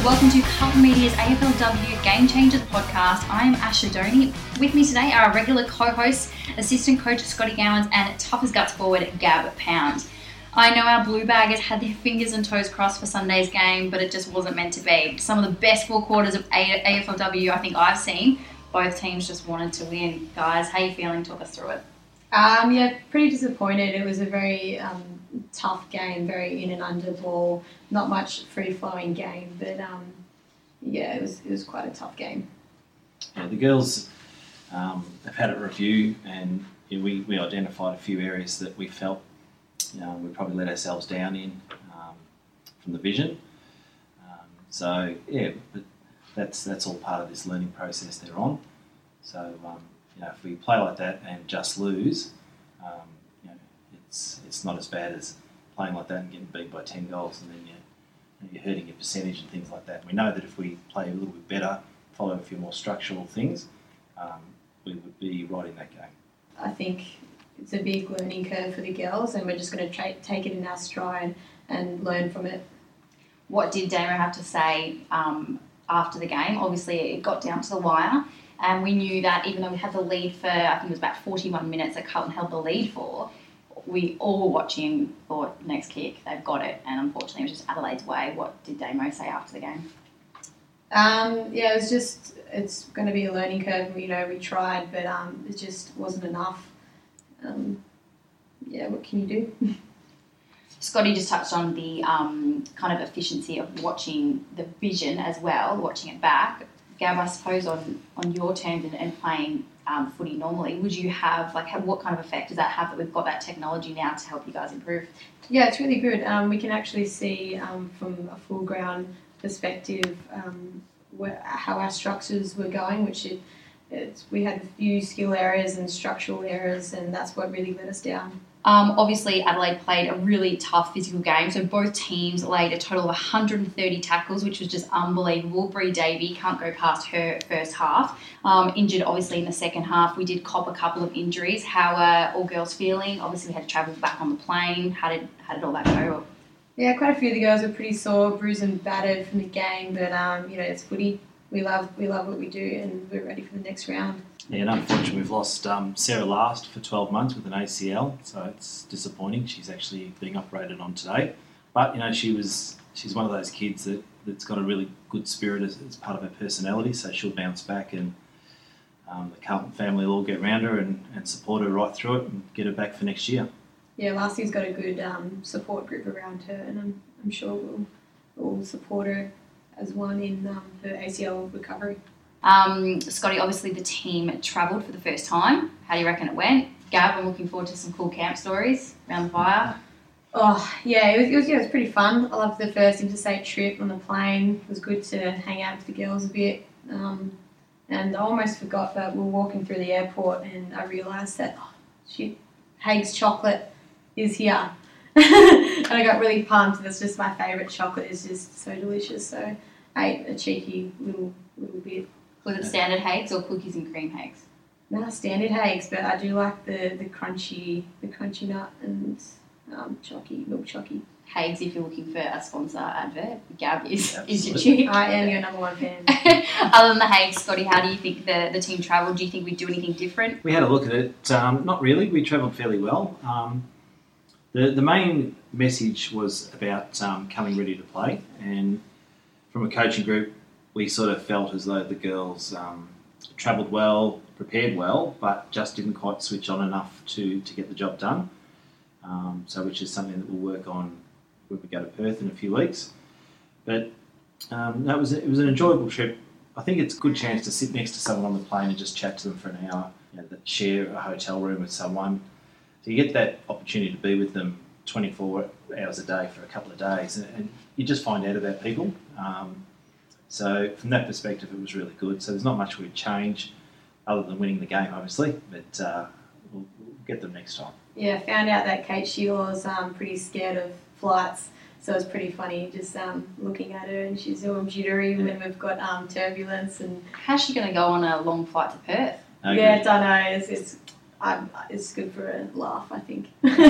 welcome to Carlton Media's AFLW Game Changers podcast. I am Asha Dhoni. With me today are our regular co-hosts, assistant coach Scotty Gowans and tough as guts forward Gab Pound. I know our Blue Baggers had their fingers and toes crossed for Sunday's game, but it just wasn't meant to be. Some of the best four quarters of AFLW I think I've seen. Both teams just wanted to win. Guys, how are you feeling? Talk us through it. Yeah, pretty disappointed. It was a very tough game, very in and under ball, not much free-flowing game, but it was quite a tough game. Yeah, the girls have had a review, and we identified a few areas that we felt we probably let ourselves down in from the vision. But that's all part of this learning process they're on. So if we play like that and just lose, it's not as bad as playing like that and getting beat by 10 goals, and then you're hurting your percentage and things like that. We know that if we play a little bit better, follow a few more structural things, we would be right in that game. I think it's a big learning curve for the girls, and we're just going to take it in our stride and learn from it. What did Damo have to say after the game? Obviously, it got down to the wire, and we knew that even though we had the lead for, I think it was about 41 minutes that Carlton held the lead for, we all were watching and thought, next kick, they've got it. And unfortunately, it was just Adelaide's way. What did Damo say after the game? It's going to be a learning curve. We tried, but it just wasn't enough. What can you do? Scotty just touched on the kind of efficiency of watching the vision as well, watching it back. Gab, I suppose on your terms and playing footy normally, would you have, what kind of effect does that have that we've got that technology now to help you guys improve? Yeah, it's really good. We can actually see from a full ground perspective how our structures were going, we had a few skill errors and structural errors, and that's what really let us down. Obviously, Adelaide played a really tough physical game, so both teams laid a total of 130 tackles, which was just unbelievable. Bree Davey can't go past her first half. Injured, obviously, in the second half. We did cop a couple of injuries. How are all girls feeling? Obviously, we had to travel back on the plane. How did all that go? Yeah, quite a few of the girls were pretty sore, bruised and battered from the game, but it's footy. We love what we do, and we're ready for the next round. Yeah, and unfortunately we've lost Sarah Last for 12 months with an ACL, so it's disappointing. She's actually being operated on today. But, she's one of those kids that's got a really good spirit as part of her personality, so she'll bounce back, and the Carlton family will all get around her and support her right through it and get her back for next year. Yeah, Lassie's got a good support group around her, and I'm sure we'll support her as one in her ACL recovery. Scotty, obviously the team travelled for the first time. How do you reckon it went? Gab, I'm looking forward to some cool camp stories around the fire. Oh, yeah, it was pretty fun. I loved the first interstate trip on the plane. It was good to hang out with the girls a bit. And I almost forgot that we were walking through the airport, and I realised that, Haig's chocolate is here. And I got really pumped. That's just my favourite chocolate. It's just so delicious. So I ate a cheeky little bit. Was it standard Haigs or cookies and cream Haigs? No, standard Haigs, but I do like the crunchy nut and milk chocky. Haigs, if you're looking for a sponsor advert, Gab is your chick. I am your number one fan. Other than the Haigs, Scotty, how do you think the team travelled? Do you think we'd do anything different? We had a look at it. Not really. We travelled fairly well. The main message was about coming ready to play, and from a coaching group, we sort of felt as though the girls travelled well, prepared well, but just didn't quite switch on enough to get the job done. Which is something that we'll work on when we go to Perth in a few weeks. But it was an enjoyable trip. I think it's a good chance to sit next to someone on the plane and just chat to them for an hour, share a hotel room with someone. So you get that opportunity to be with them 24 hours a day for a couple of days, and you just find out about people. So from that perspective, it was really good. So there's not much we'd change other than winning the game, obviously, but we'll get them next time. Yeah, found out that Kate Sheila's pretty scared of flights, so it was pretty funny just looking at her, and she's all jittery when we've got turbulence. And how's she going to go on a long flight to Perth? I don't know. it's good for a laugh, I think.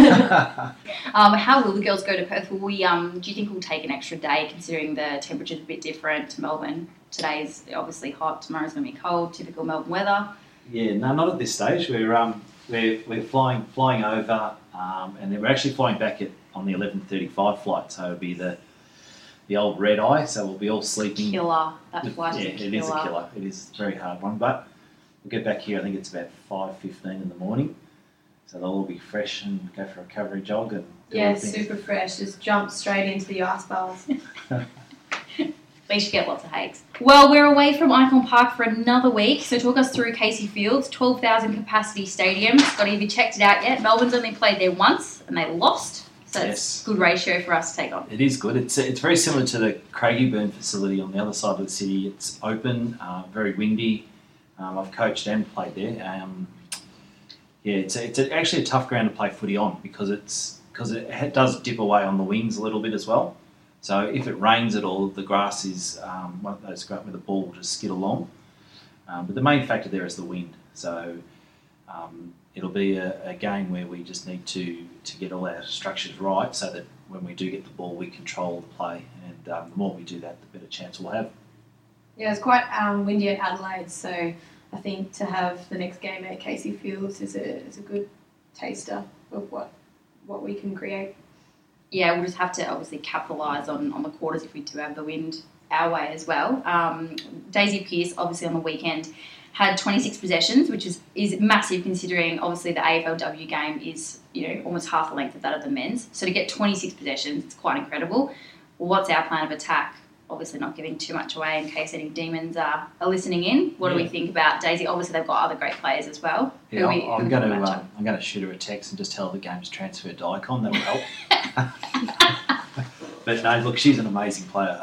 How will the girls go to Perth? Do you think we'll take an extra day, considering the temperature's a bit different to Melbourne? Today's obviously hot, tomorrow's going to be cold, typical Melbourne weather. Yeah, no, not at this stage. We're flying over, and then we're actually flying back on the 11:35 flight, so it'll be the old red eye. So we'll be all sleeping. Killer. That flight is a killer. It is a killer. It is a very hard one, but we'll get back here. I think it's about 5:15 in the morning, so they'll all be fresh and go for a recovery jog and super fresh. Just jump straight into the ice baths. They should get lots of hakes. Well, we're away from Icon Park for another week, so talk us through Casey Fields, 12,000 capacity stadium. Scotty, have you checked it out yet? Melbourne's only played there once and they lost, so it's a good ratio for us to take on. It is good. It's very similar to the Craigieburn facility on the other side of the city. It's open, very windy. I've coached and played there. It's actually a tough ground to play footy on because it does dip away on the wings a little bit as well. So if it rains at all, the grass is one of those where the ball will just skid along. But the main factor there is the wind. So it'll be a game where we just need to get all our structures right so that when we do get the ball, we control the play. And the more we do that, the better chance we'll have. Yeah, it's quite windy at Adelaide, so I think to have the next game at Casey Fields is a good taster of what we can create. Yeah, we'll just have to obviously capitalise on the quarters if we do have the wind our way as well. Daisy Pearce, obviously on the weekend, had 26 possessions, which is massive considering obviously the AFLW game is almost half the length of that of the men's. So to get 26 possessions, it's quite incredible. What's our plan of attack? Obviously not giving too much away in case any demons are listening in. What do we think about Daisy? Obviously they've got other great players as well. Yeah, I'm going to shoot her a text and just tell her the game's transferred to Icon. That will help. But no, look, she's an amazing player.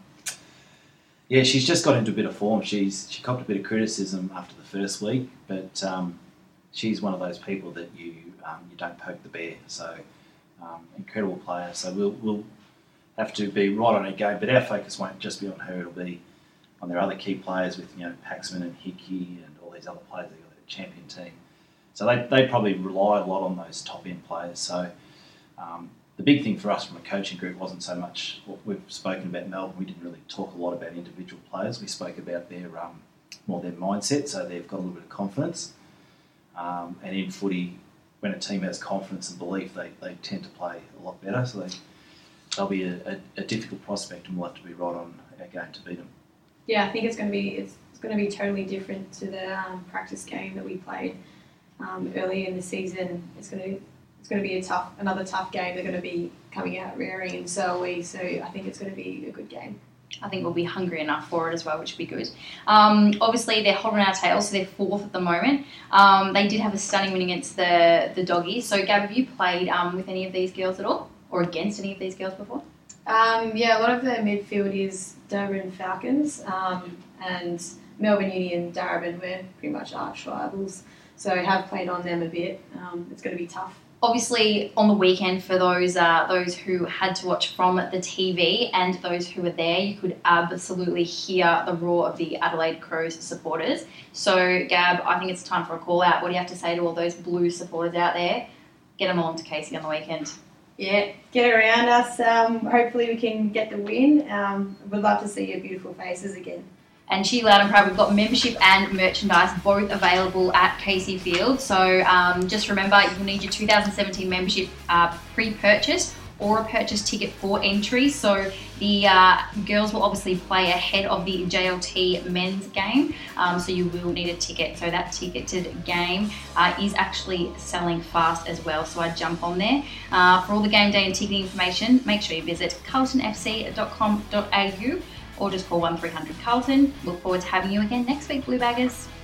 She's just got into a bit of form. She copped a bit of criticism after the first week, but she's one of those people that you don't poke the bear. So incredible player. So we'll have to be right on her game, but our focus won't just be on her. It'll be on their other key players with Paxman and Hickey and all these other players. They've got a champion team, so they probably rely a lot on those top end players. So the big thing for us from a coaching group wasn't so much what we've spoken about Melbourne. We didn't really talk a lot about individual players. We spoke about their mindset, so they've got a little bit of confidence. And in footy, when a team has confidence and belief, they tend to play a lot better. So they'll be a difficult prospect, and we'll have to be right on our game to beat them. Yeah, I think it's going to be totally different to the practice game that we played earlier in the season. It's going to be another tough game. They're going to be coming out raring, and so are we. So I think it's going to be a good game. I think we'll be hungry enough for it as well, which would be good. Obviously, they're hot on our tails, so they're fourth at the moment. They did have a stunning win against the Doggies. So, Gab, have you played with any of these girls at all? Or against any of these girls before? A lot of the midfield is Darwin Falcons and Melbourne Uni and Darabin. We're pretty much arch rivals, so I have played on them a bit. It's going to be tough. Obviously, on the weekend, for those who had to watch from the TV and those who were there, you could absolutely hear the roar of the Adelaide Crows supporters. So, Gab, I think it's time for a call out. What do you have to say to all those blue supporters out there? Get them along to Casey on the weekend. Yeah, get around us. Hopefully we can get the win. We'd love to see your beautiful faces again. And She Loud and Proud, we've got membership and merchandise both available at Casey Field. So just remember, you'll need your 2017 membership pre-purchase or a purchase ticket for entry. So the girls will obviously play ahead of the JLT men's game. So you will need a ticket. So that ticketed game is actually selling fast as well. So I'd jump on there. For all the game day and ticketing information, make sure you visit carltonfc.com.au or just call 1300 Carlton. Look forward to having you again next week, Blue Baggers.